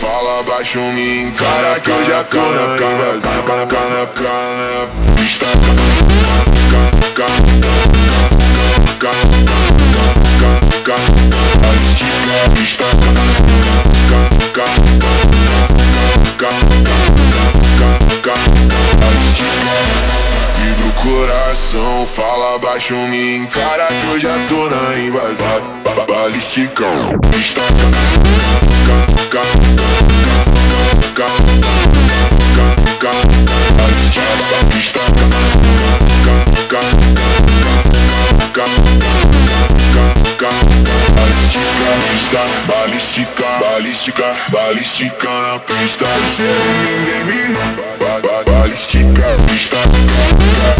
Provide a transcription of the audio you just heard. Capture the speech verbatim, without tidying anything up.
fala baixo, me encara que eu já tô na cana, cana, cana, cana. Pista, cana, cana, cana, cana, cana, cana. Balística, pista, cana, cana, cana, cana, cana, balística. Vibra o coração, fala baixo, me encara que eu já tô na invasão. Balística, pista, cana, cana, cana, cana, cana, balística, pista, cana, cana, cana, cana, cana, balística, pista, balística, balística, balística na pista. Ninguém me balística, pista.